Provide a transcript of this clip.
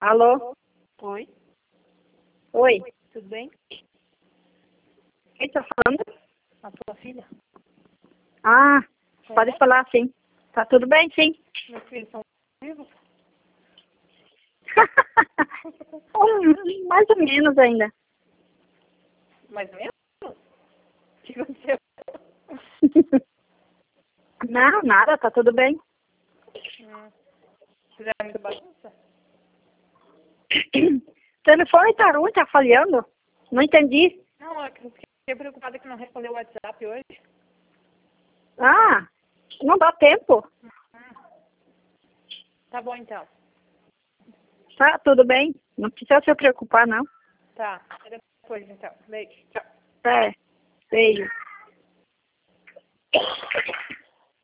Alô? Oi, Oi? tudo bem? Quem tá falando? A tua filha? Ah, pode É? falar sim. Tá tudo bem, sim. Meus filhos são vivos? Mais ou menos ainda. Mais ou menos? O que aconteceu? Não, nada, tá tudo bem. Fizeram muita bagunça? O telefone tá ruim, tá falhando? Não entendi. Não, eu fiquei preocupada que não respondeu o WhatsApp hoje. Ah, não dá tempo. Tá bom, então. Tá tudo bem. Não precisa se preocupar, não. Tá, até depois, então. Beijo. Tchau. É, beijo.